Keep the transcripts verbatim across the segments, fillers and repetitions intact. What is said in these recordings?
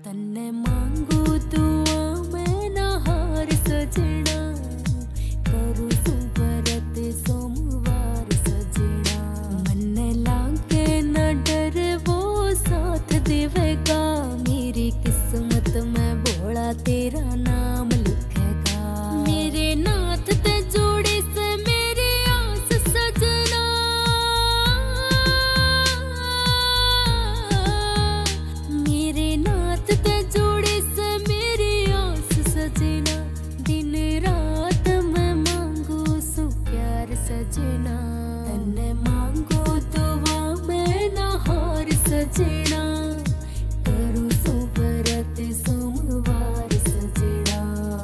तन्ने मांगू दुआ मैं ना हार सजना, करूँ सुबरत सोमवार सजना। मन्ने लागे न डर वो साथ देवेगा, मेरी किस्मत में भोला तेरा नाम लिखेगा। मेरे नाथ ते जोड़े से मेरी आस सजना, मेरे नाथ ते जोड़े से मेरी आस सजना। दिन रात मैं मांगू सु प्यार सजना, तन्ने मांगू दुआ मैं ना हार सजना, करूँ सुबरत सोमवार सजना।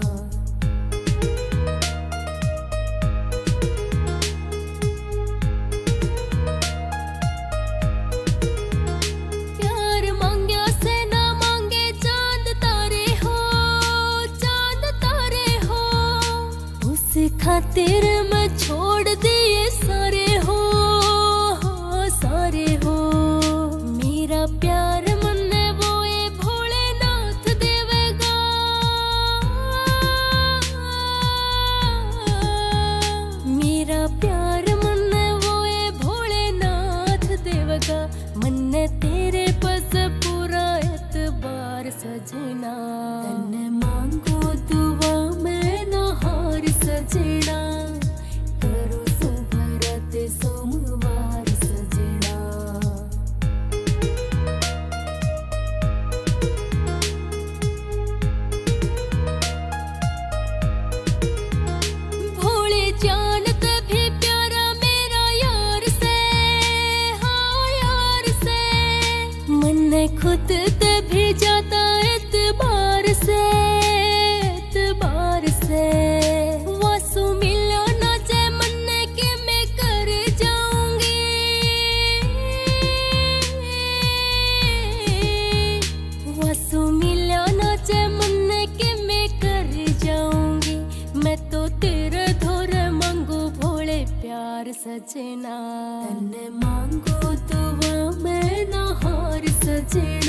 प्यार मांग्या से ना मांगे चांद तारे हो, चांद तारे हो। उस खातिर मैं छोड़ दिए सारे हो, हो सारे हो। मेरा प्यार मन्ने वो ए भोलेनाथ देवेगा, मेरा प्यार मन्ने वो ए भोलेनाथ देवेगा। मन्ने तेरे पास पूरा एतबार सजना, तन्ने मांगू दुआ मैं ना हार सजना, करूँ सुबरत सोमवार सजना। भोले जानत भी प्यारा मेरा यार से, हाँ यार से। मन्ने खुद ते भी जाता एतबार से, एतबार से। वासु मिला ना जे मन्ने के मैं कर जाऊंगी, वासु मिला ना जे मन्ने के मैं कर जाऊंगी। मैं तो तेरे धोरे मांगू भोले प्यार सजना, तन्ने मांगू दुआ मैं ना हार सजना।